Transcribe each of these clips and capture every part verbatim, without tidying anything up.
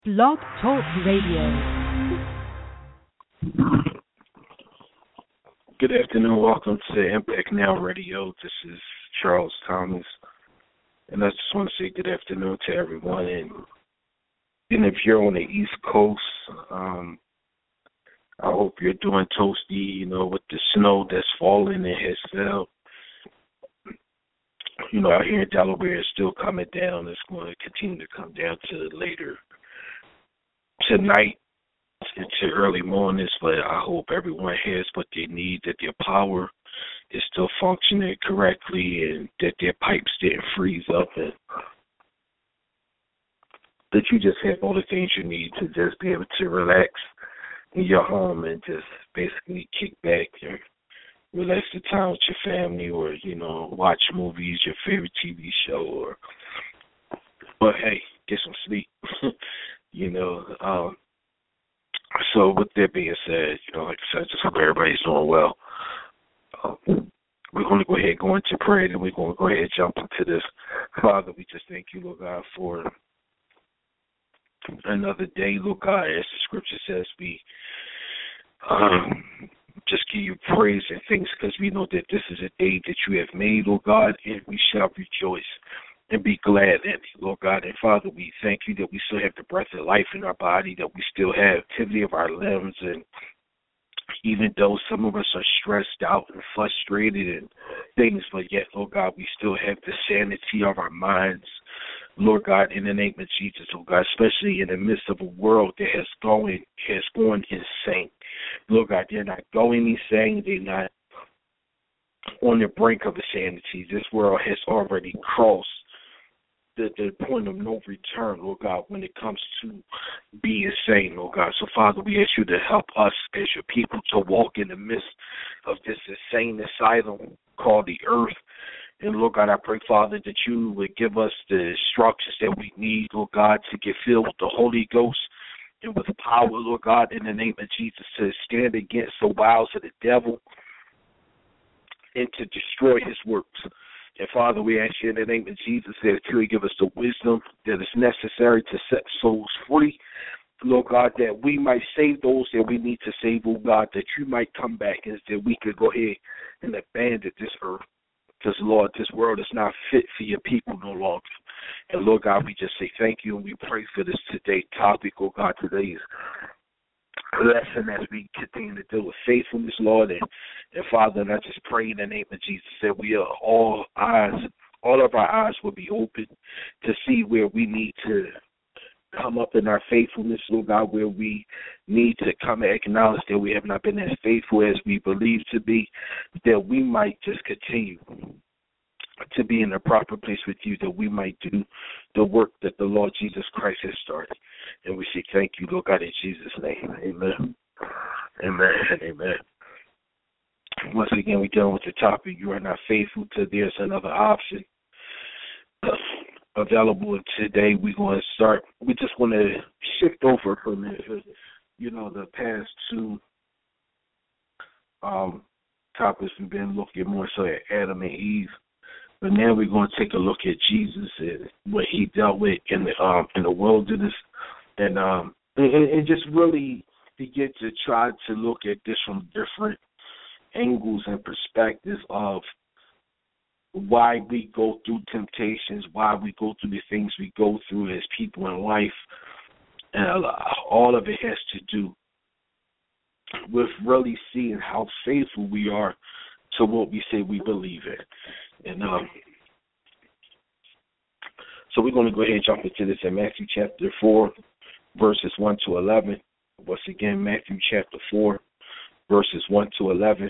Blog Talk Radio. Good afternoon. Welcome to Impact Now Radio. This is Charles Thomas. And I just want to say good afternoon to everyone. And, and if you're on the East Coast, um, I hope you're doing toasty, you know, with the snow that's falling and has fell. You know, out here in Delaware, it's still coming down. It's going to continue to come down to later tonight into early mornings, but I hope everyone has what they need, that their power is still functioning correctly and that their pipes didn't freeze up, and that you just have all the things you need to just be able to relax in your home and just basically kick back and relax the time with your family, or, you know, watch movies, your favorite T V show, or, but hey, get some sleep, you know. Um, so with that being said, you know, like I said, just hope everybody's doing well. Um, we're going to go ahead and go into prayer, and we're going to go ahead and jump into this. Father, we just thank you, Lord God, for another day, Lord God. As the scripture says, we um, just give you praise and thanks, because we know that this is a day that you have made, Lord God, and we shall rejoice and be glad in it, Lord God. And Father, we thank you that we still have the breath of life in our body, that we still have activity of our limbs, and even though some of us are stressed out and frustrated and things, but yet, Lord God, we still have the sanity of our minds, Lord God, in the name of Jesus, Lord God, especially in the midst of a world that has going has gone insane. Lord God, they're not going insane, they're not on the brink of insanity. This world has already crossed the, the point of no return, Lord God, when it comes to being sane, Lord God. So, Father, we ask you to help us as your people to walk in the midst of this insane asylum called the earth. And, Lord God, I pray, Father, that you would give us the instructions that we need, Lord God, to get filled with the Holy Ghost and with power, Lord God, in the name of Jesus, to stand against the wiles of the devil and to destroy his works. And, Father, we ask you in the name of Jesus that you would give us the wisdom that is necessary to set souls free, Lord God, that we might save those that we need to save, oh God, that you might come back and that we could go ahead and abandon this earth. Because, Lord, this world is not fit for your people no longer. And, Lord God, we just say thank you, and we pray for this today topic, oh God, today's lesson as we continue to deal with faithfulness, Lord. And, and Father, and I just pray in the name of Jesus that we are all eyes, all of our eyes will be open to see where we need to come up in our faithfulness, Lord God, where we need to come and acknowledge that we have not been as faithful as we believe to be, that we might just continue to be in the proper place with you, that we might do the work that the Lord Jesus Christ has started. And we say thank you, Lord God, in Jesus' name. Amen. Amen. Amen. Once again, we're dealing with the topic, you are not faithful to there's another option available. Today we're going to start, we just want to shift over from, you know, the past two um, topics. We've been looking more so at Adam and Eve. But now we're going to take a look at Jesus and what he dealt with in the um, in the wilderness, and um and, and just really begin to try to look at this from different angles and perspectives of why we go through temptations, why we go through the things we go through as people in life, and all of it has to do with really seeing how faithful we are to what we say we believe in. And um, so we're going to go ahead and jump into this in Matthew chapter four, verses one to eleven. Once again, Matthew chapter four, verses one to eleven.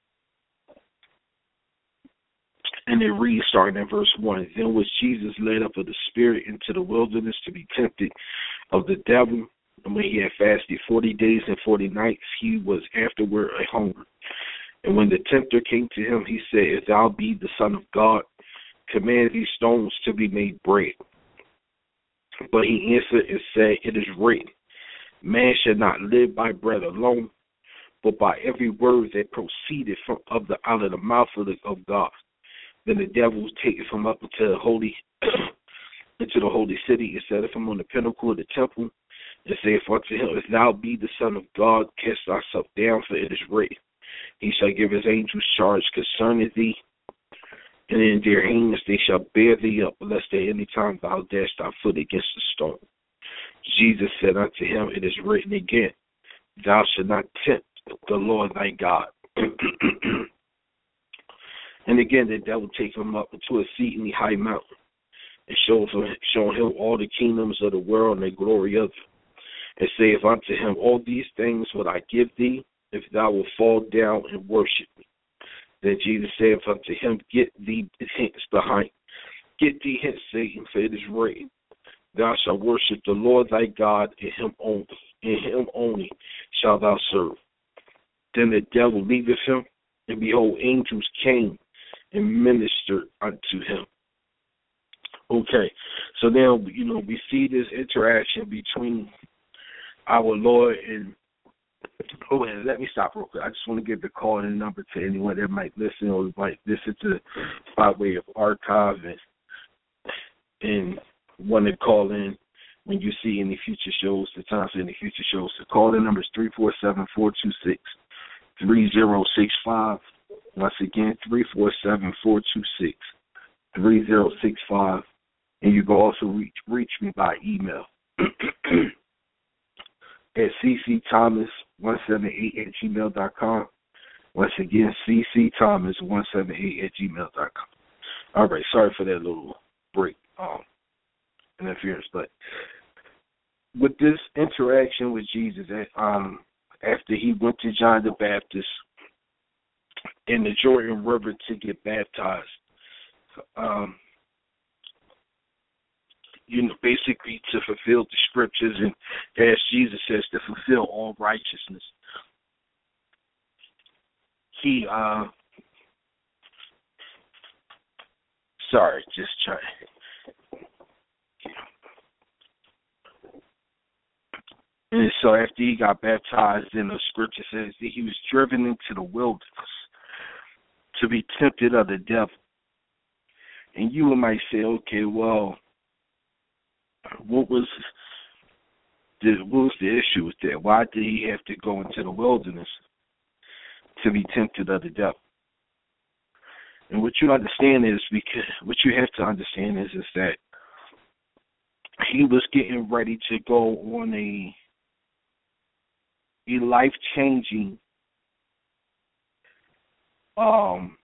And it reads, starting at verse one, then was Jesus led up of the Spirit into the wilderness to be tempted of the devil. And when he had fasted forty days and forty nights, he was afterward a hunger. And when the tempter came to him, he said, if thou be the Son of God, command these stones to be made bread. But he answered and said, it is written, man shall not live by bread alone, but by every word that proceeded from of the out of the mouth of, the, of God. Then the devil was taken from up into the holy into the holy city and set him on the pinnacle of the temple and saith unto him, If thou be the Son of God, cast thyself down, for it is written, He shall give his angels charge concerning thee, and in their hands they shall bear thee up, lest at any time thou dash thy foot against a stone. Jesus said unto him, It is written again, Thou shalt not tempt the Lord thy God. And again, the devil take him up into a seat in the high mountain, and show him, show him all the kingdoms of the world and the glory of it, and saith unto him, All these things will I give thee, if thou wilt fall down and worship me. Then Jesus saith unto him, Get thee hence behind, get thee hence, Satan, for it is written, Thou shalt worship the Lord thy God, and him only, and him only shalt thou serve. Then the devil leaveth him, and behold, angels came and ministered unto him. Okay, so now, you know, we see this interaction between our Lord and, oh, and let me stop real quick. I just want to give the call and number to anyone that might listen or might listen to by way of archive and, and want to call in when you see any future shows, the times for any future shows. The call in number is three four seven, four two six, three zero six five. Once again, three four seven, four two six, three zero six five. And you can also reach reach me by email at c c thomas one seven eight at gmail dot com. Once again, c c thomas one seven eight at gmail dot com. All right, sorry for that little break, um, interference. But with this interaction with Jesus, um, after he went to John the Baptist in the Jordan River to get baptized, um, you know, basically to fulfill the scriptures, and as Jesus says, to fulfill all righteousness. He, uh, sorry, just trying. And so after he got baptized, then the scripture says that he was driven into the wilderness to be tempted of the devil. And you might say, okay, well, what was the what was the issue with that? Why did he have to go into the wilderness to be tempted of the devil? And what you understand is because what you have to understand is is that he was getting ready to go on a a life changing um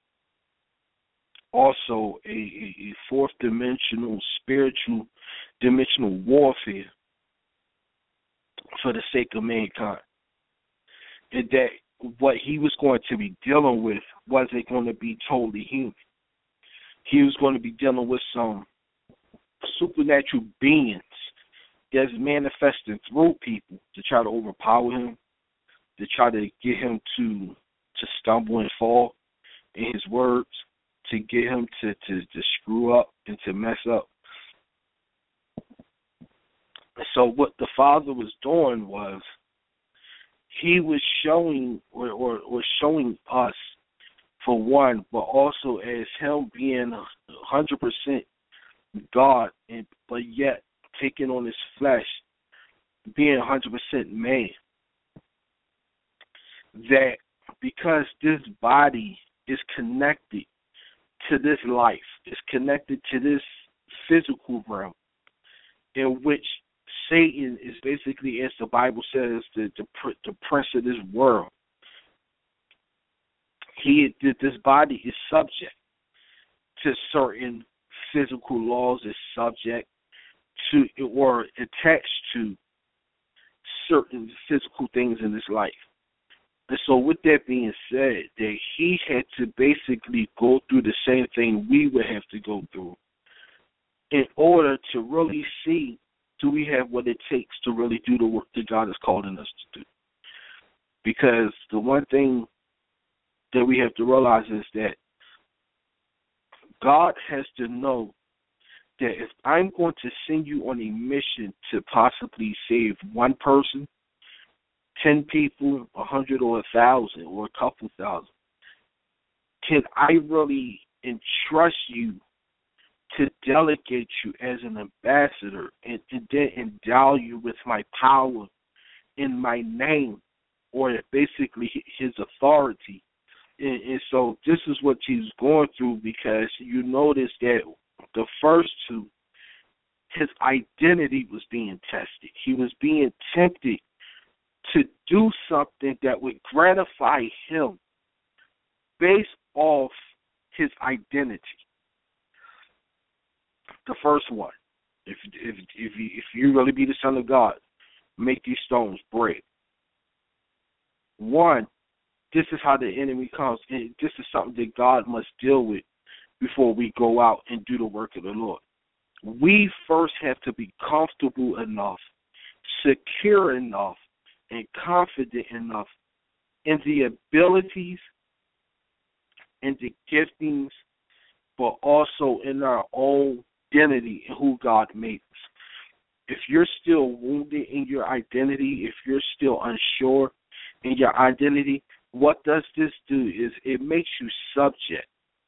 also a, a, a fourth dimensional spiritual dimensional warfare for the sake of mankind. And that what he was going to be dealing with wasn't going to be totally human. He was going to be dealing with some supernatural beings that's manifesting through people to try to overpower him, to try to get him to to stumble and fall in his words, to get him to, to, to screw up and to mess up. So what the Father was doing was he was showing or, or, or showing us, for one, but also as him being one hundred percent God, and but yet taking on his flesh, being one hundred percent man, that because this body is connected to this life, is connected to this physical realm, in which Satan is basically, as the Bible says, the, the, the prince of this world. He, this body is subject to certain physical laws, is subject to or attached to certain physical things in this life. And so with that being said, that he had to basically go through the same thing we would have to go through in order to really see, do we have what it takes to really do the work that God is calling us to do? Because the one thing that we have to realize is that God has to know that if I'm going to send you on a mission to possibly save one person, ten people, a hundred or a thousand or a couple thousand, can I really entrust you to delegate you as an ambassador and, and then endow you with my power in my name, or basically his authority. And, and so this is what Jesus going through, because you notice that the first two, his identity was being tested. He was being tempted to do something that would gratify him based off his identity. The first one, if if if you, if you really be the Son of God, make these stones bread. One, this is how the enemy comes, and this is something that God must deal with before we go out and do the work of the Lord. We first have to be comfortable enough, secure enough, and confident enough in the abilities and the giftings, but also in our own identity and who God made us. If you're still wounded in your identity, if you're still unsure in your identity, what does this do is it makes you subject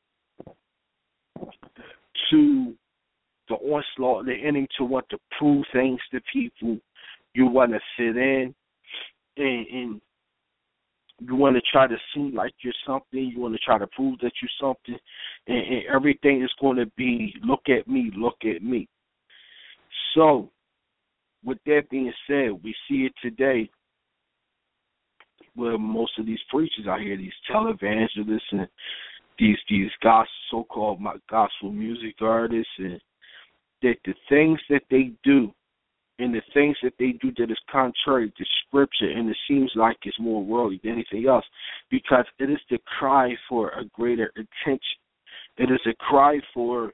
to the onslaught of the enemy, to want to prove things to people. You want to fit in, and, and you want to try to seem like you're something. You want to try to prove that you're something, and, and everything is going to be, look at me, look at me. So, with that being said, we see it today where most of these preachers out here, these televangelists and these these gospel, so-called gospel music artists, and that the things that they do and the things that they do that is contrary to Scripture, and it seems like it's more worldly than anything else, because it is the cry for a greater attention. It is a cry for,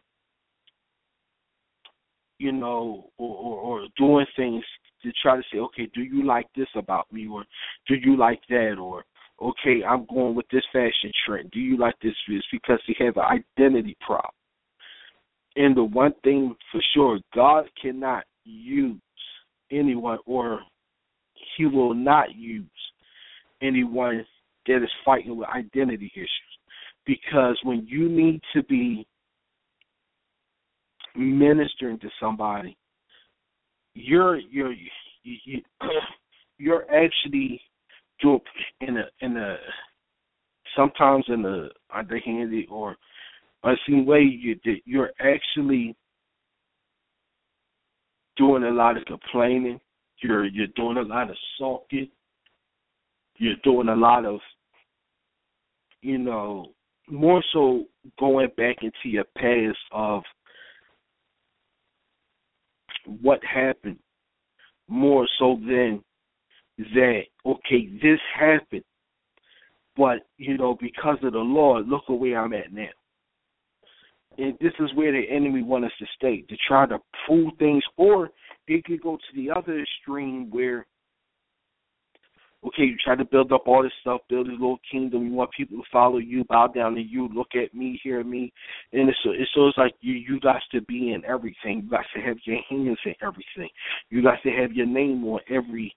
you know, or, or, or doing things to try to say, okay, do you like this about me, or do you like that, or okay, I'm going with this fashion trend. Do you like this? It's because they have an identity problem. And the one thing for sure, God cannot use anyone, or he will not use anyone that is fighting with identity issues. Because when you need to be ministering to somebody, you're you're you, you're actually doing in a in a sometimes in a underhanded or unseen way. You you're actually doing a lot of complaining. You're you're doing a lot of sulking. You're doing a lot of, you know, more so going back into your past of what happened, more so than that, okay, this happened, but, you know, because of the Lord, look at where I'm at now. And this is where the enemy wants us to stay, to try to prove things, or it could go to the other extreme where, okay, you try to build up all this stuff, build a little kingdom, you want people to follow you, bow down to you, look at me, hear me, and it's, it's so it's like you, you got to be in everything. You got to have your hands in everything. You got to have your name on every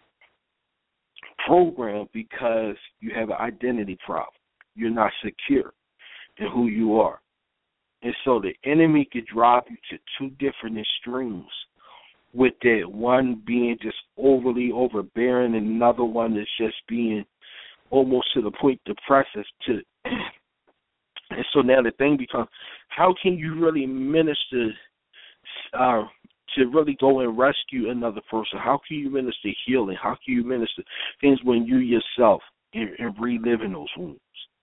program because you have an identity problem. You're not secure in who you are. And so the enemy could drive you to two different extremes, with that one being just overly overbearing and another one that's just being almost to the point depressive. To, and so now the thing becomes, how can you really minister uh, to really go and rescue another person? How can you minister healing? How can you minister things when you yourself are, are reliving those wounds?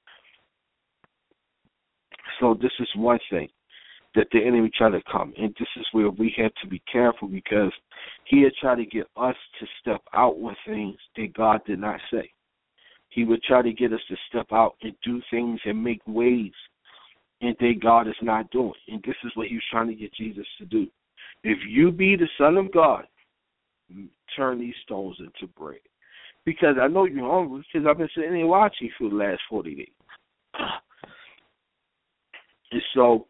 So this is one thing that the enemy try to come, and this is where we have to be careful, because he had tried to get us to step out with things that God did not say. He would try to get us to step out and do things and make waves and that God is not doing. And this is what he was trying to get Jesus to do. If you be the Son of God, turn these stones into bread. Because I know you're hungry, because I've been sitting here watching for the last forty days. And so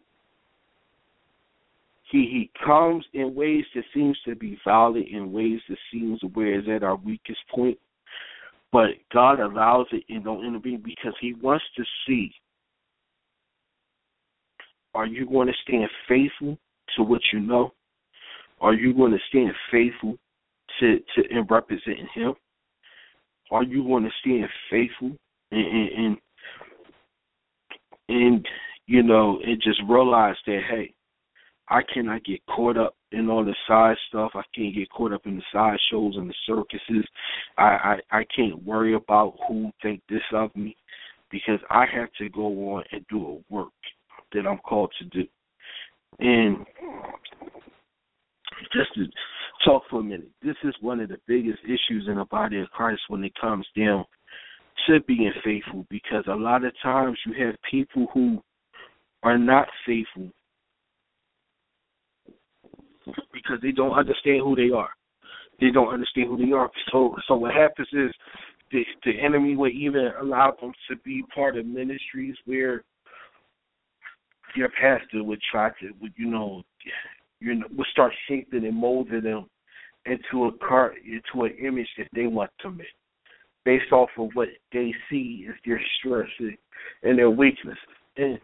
he he comes in ways that seems to be violent, in ways that seems where is at our weakest point. But God allows it and don't intervene because he wants to see Are you going to stand faithful to what you know? Are you going to stand faithful to, to in representing him? Are you going to stand faithful and, and, and, and, you know, and just realize that, hey, I cannot get caught up in all the side stuff. I can't get caught up in the side shows and the circuses. I, I, I can't worry about who think this of me, because I have to go on and do a work that I'm called to do. And just to talk for a minute, this is one of the biggest issues in the body of Christ when it comes down to being faithful, because a lot of times you have people who are not faithful because they don't understand who they are. They don't understand who they are. So so what happens is the, the enemy will even allow them to be part of ministries where your pastor would try to, would, you know, you know, would start shaping and molding them into a car, into an image that they want to make, based off of what they see as their strength and their weakness. And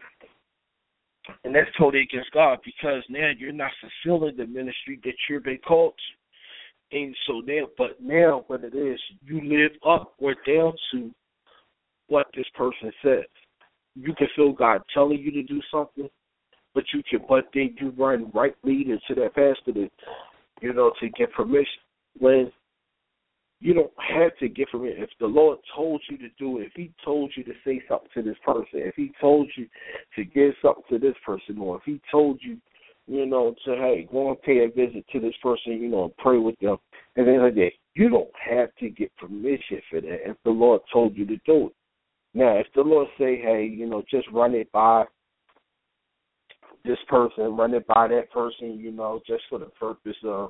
And that's totally against God, because now you're not fulfilling the ministry that you've been called to. And so now, but now what it is, you live up or down to what this person says. You can feel God telling you to do something, but you can, but then you run right lead into that pastor to, you know, to get permission. When you don't have to get permission. If the Lord told you to do it, if he told you to say something to this person, if he told you to give something to this person, or if he told you, you know, to, hey, go and pay a visit to this person, you know, and pray with them, and things like that, you don't have to get permission for that if the Lord told you to do it. Now, if the Lord say, hey, you know, just run it by this person, run it by that person, you know, just for the purpose of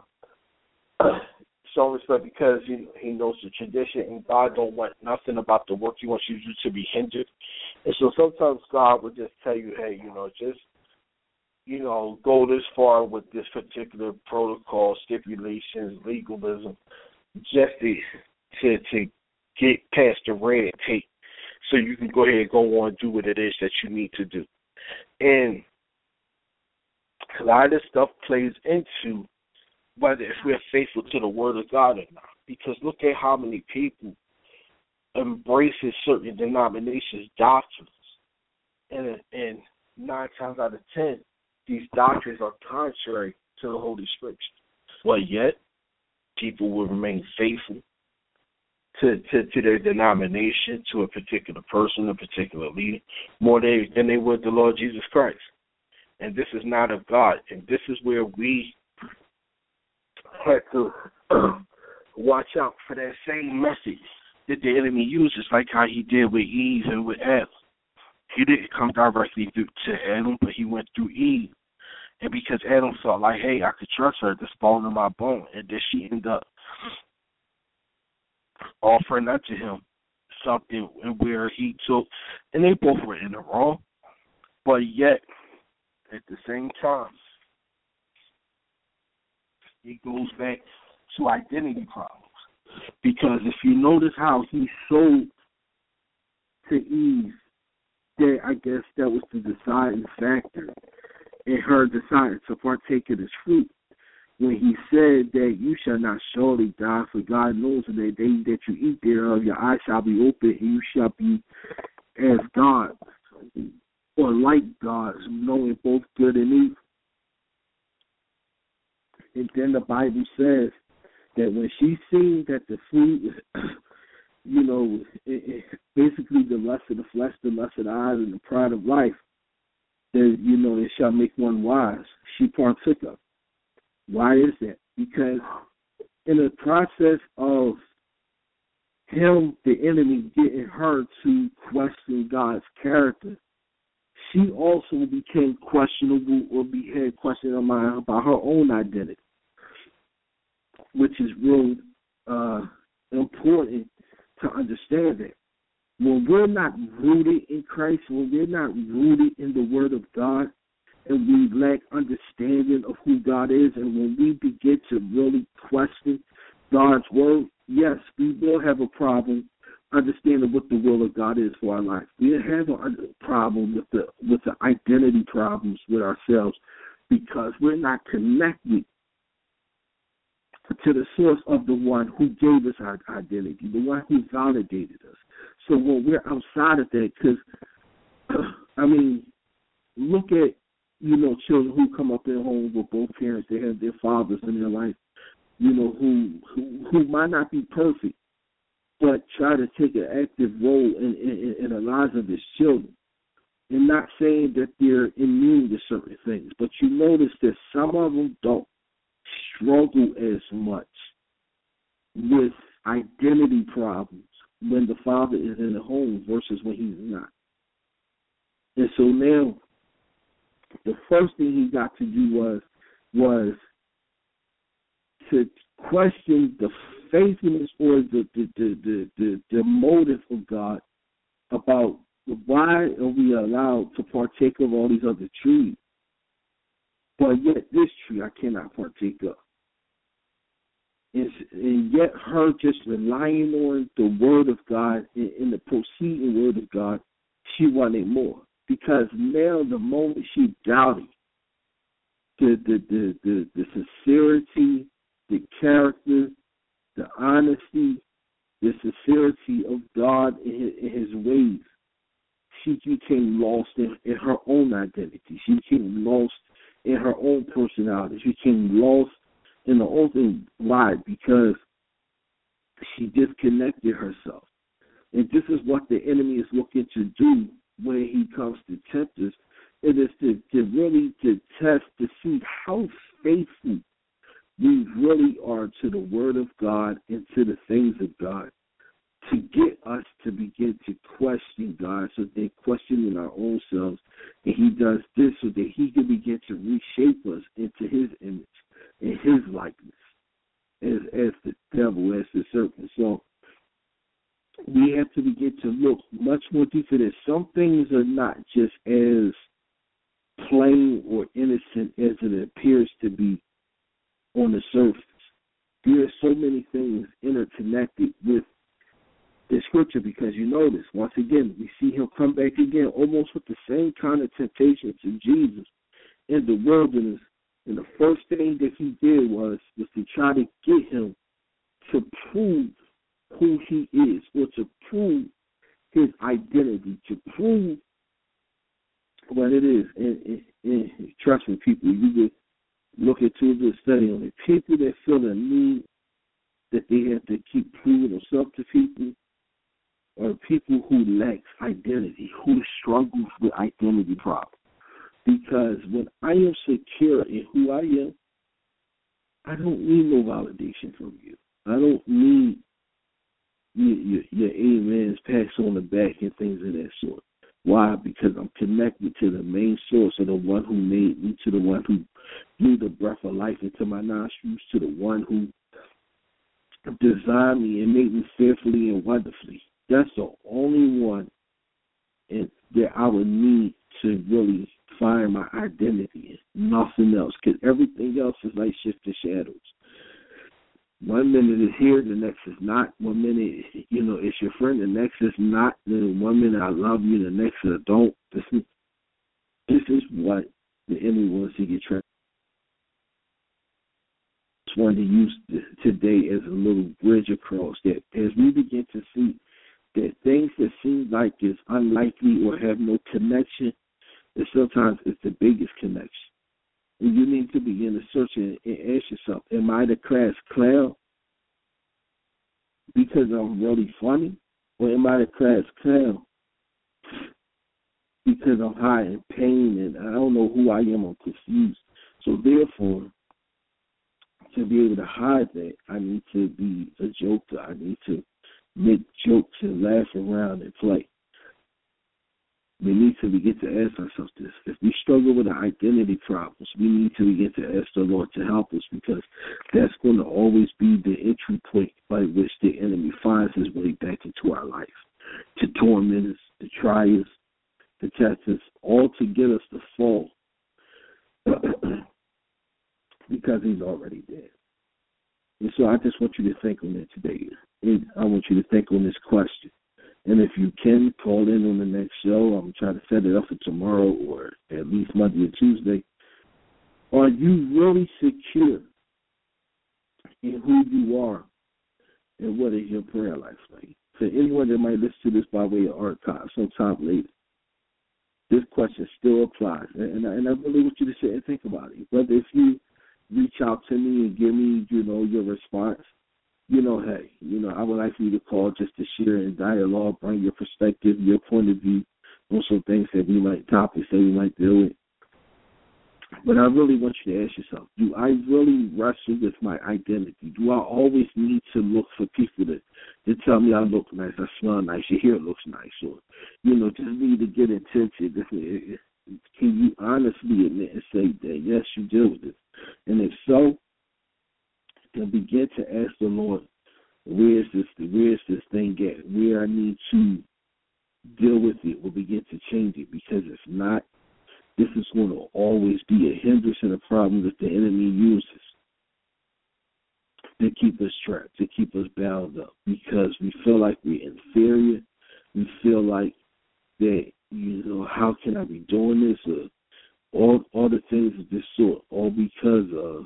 showing respect, because he, he knows the tradition, and God don't want nothing about the work he wants you to do to be hindered. And so sometimes God will just tell you, hey, you know, just, you know, go this far with this particular protocol, stipulations, legalism, just to, to, to get past the red tape, so you can go ahead and go on and do what it is that you need to do. And a lot of this stuff plays into whether if we're faithful to the word of God or not. Because look at how many people embraces certain denominations' doctrines. And, and nine times out of ten, these doctrines are contrary to the Holy Scripture. But yet, people will remain faithful to, to, to their denomination, to a particular person, a particular leader, more they, than they would the Lord Jesus Christ. And this is not of God. And this is where we have to uh, watch out for that same message that the enemy uses, like how he did with Eve and with Adam. He didn't come directly through to Adam, but he went through Eve. And because Adam felt like, hey, I could trust her, this bone in my bone, and then she ended up offering unto him something where he took, and they both were in the wrong, but yet, at the same time, it goes back to identity problems. Because if you notice how he sold to Eve, that I guess that was the deciding factor in her deciding to partake of this fruit. When he said that you shall not surely die, for God knows that the day that you eat thereof, your eyes shall be open, and you shall be as God, or like gods, knowing both good and evil. And then the Bible says that when she seen that the fruit, you know, it, it, basically the lust of the flesh, the lust of the eyes, and the pride of life, that, you know, it shall make one wise, she partook of. Why is that? Because in the process of him, the enemy, getting her to question God's character, she also became questionable, or be had questions about her own identity, which is real uh, important to understand that. When we're not rooted in Christ, when we're not rooted in the Word of God, and we lack understanding of who God is, and when we begin to really question God's Word, yes, we will have a problem understanding what the will of God is for our life. We have a problem with the with the identity problems with ourselves because we're not connected to the source of the one who gave us our identity, the one who validated us. So when we're outside of that, because, I mean, look at, you know, children who come up in homes with both parents, they have their fathers in their life, you know, who who, who might not be perfect, but try to take an active role in, in, in the lives of his children. And not saying that they're immune to certain things, but you notice that some of them don't struggle as much with identity problems when the father is in the home versus when he's not. And so now, the first thing he got to do was was to question the faithfulness or the the the the, the, the motive of God about why are we allowed to partake of all these other trees, but yet this tree I cannot partake of. And, and yet her just relying on the word of God and, and the proceeding word of God, she wanted more. Because now the moment she doubted the the, the, the, the sincerity, the character, the honesty, the sincerity of God in his, in his ways, she became lost in, in her own identity. She became lost in her own personality. She became lost in the whole thing. Why? Because she disconnected herself. And this is what the enemy is looking to do when he comes to tempt us. It is to, to really to test to see how faithful we really are to the word of God and to the things of God, to get us to begin to question God, so they're questioning our own selves. And he does this so that he can begin to reshape us into his image and his likeness as, as the devil, as the serpent. So we have to begin to look much more deeper. That some things are not just as plain or innocent as it appears to be on the surface. There are so many things interconnected with the scripture, because you notice, once again, we see him come back again almost with the same kind of temptation to Jesus in the wilderness. And the first thing that he did was, was to try to get him to prove who he is, or to prove his identity, to prove what it is. And, and, and trust me, people, you could look into the study on it. People that feel the need that they have to keep proving themselves to people, or people who lack identity, who struggles with identity problems. Because when I am secure in who I am, I don't need no validation from you. I don't need your, your, your amens passed on the back and things of that sort. Why? Because I'm connected to the main source, of the one who made me, to the one who blew the breath of life into my nostrils, to the one who designed me and made me fearfully and wonderfully. That's the only one that I would need to really find my identity in. Nothing else. Because everything else is like shifting shadows. One minute is here, the next is not. One minute, you know, it's your friend, the next is not. Then one minute I love you, the next is I don't. This is, this is what the enemy wants to get trapped. Just wanted to use today as a little bridge across that as we begin to see that things that seem like it's unlikely or have no connection, that sometimes it's the biggest connection. And you need to begin to search and, and ask yourself, am I the class clown because I'm really funny? Or am I the class clown because I'm high in pain and I don't know who I am, I'm confused? So therefore, to be able to hide that, I need to be a joker. I need to make jokes and laugh around and play. We need to begin to ask ourselves this. If we struggle with our identity problems, we need to begin to ask the Lord to help us, because that's going to always be the entry point by which the enemy finds his way back into our life, to torment us, to try us, to test us, all to get us to fall because he's already dead. And so I just want you to think on that today. And I want you to think on this question. And if you can, call in on the next show. I'm trying to set it up for tomorrow or at least Monday or Tuesday. Are you really secure in who you are and what is your prayer life like? For anyone that might listen to this by way of archive sometime later, this question still applies. And, and, I, and I really want you to sit and think about it. Whether if you reach out to me and give me, you know, your response, you know, hey, you know, I would like for you to call just to share and dialogue, bring your perspective, your point of view on some things that we might, topics that we might deal with. But I really want you to ask yourself, do I really wrestle with my identity? Do I always need to look for people to, to tell me I look nice, I smell nice, your hair looks nice, or, you know, just need to get attention? Can you honestly admit and say that, yes, you deal with this? And if so, then begin to ask the Lord, where is this, where is this thing at? Where I need to deal with it or begin to change it, because if not, this is going to always be a hindrance and a problem that the enemy uses to keep us trapped, to keep us bound up, because we feel like we're inferior. We feel like that, you know, how can I be doing this? Or all, all the things of this sort, all because of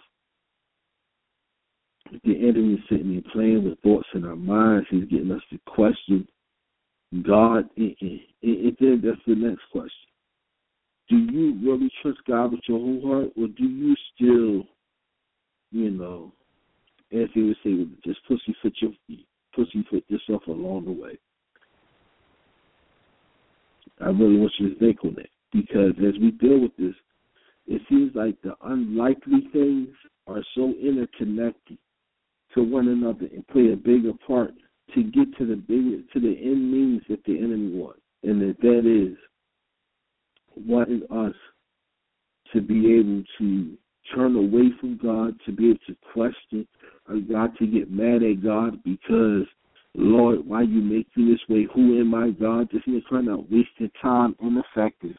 the enemy sitting and playing with thoughts in our minds. He's getting us to question God. And, and, and then that's the next question. Do you really trust God with your whole heart, or do you still, you know, as they would say, just pussyfoot your pussyfoot yourself along the way? I really want you to think on that, because as we deal with this, it seems like the unlikely things are so interconnected to one another and play a bigger part to get to the bigger, to the end means that the enemy wants, and that that is wanting us to be able to turn away from God, to be able to question God, to get mad at God because, Lord, why you make me this way? Who am I, God? Just me trying out wasting time, ineffective.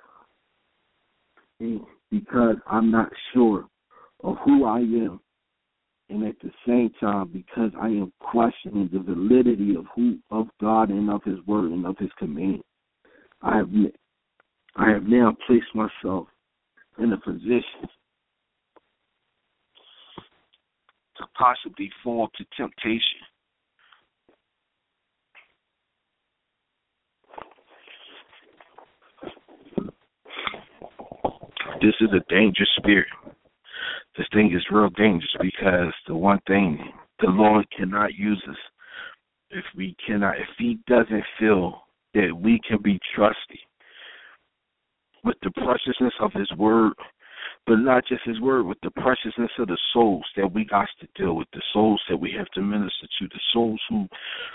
And because I'm not sure of who I am. And at the same time, because I am questioning the validity of who, of God and of His Word and of His command, I have I have now placed myself in a position to possibly fall to temptation. This is a dangerous spirit. This thing is real dangerous, because the one thing the Lord cannot use us if we cannot, if He doesn't feel that we can be trusted with the preciousness of His Word, but not just His Word, with the preciousness of the souls that we got to deal with, the souls that we have to minister to, the souls who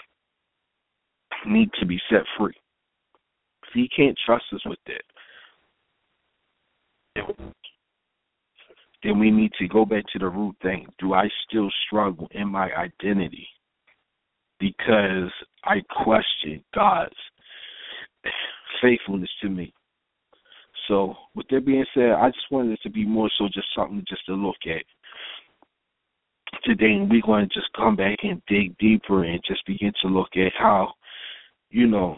need to be set free. If He can't trust us with that, then we need to go back to the root thing. Do I still struggle in my identity because I question God's faithfulness to me? So, with that being said, I just wanted it to be more so just something just to look at today, and we're going to just come back and dig deeper and just begin to look at how, you know,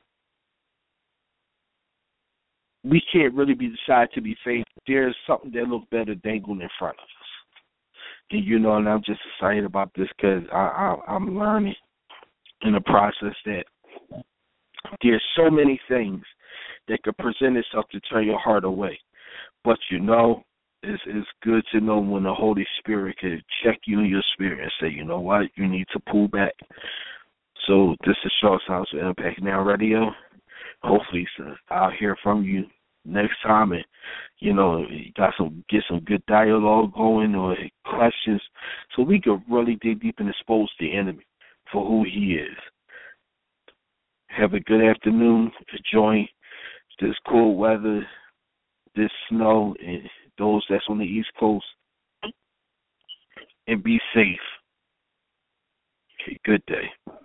we can't really be decided to be faithful. There's something that looks better dangled in front of us. And, you know, and I'm just excited about this because I, I, I'm learning in the process that there's so many things that could present itself to turn your heart away. But, you know, it's, it's good to know when the Holy Spirit can check you in your spirit and say, you know what, you need to pull back. So this is Short Sounds for Impact Now Radio. Hopefully, so I'll hear from you next time, and you know, you got some get some good dialogue going or questions, so we can really dig deep and expose the enemy for who he is. Have a good afternoon. Enjoy this cool weather, this snow, and those that's on the East Coast, and be safe. Okay, good day.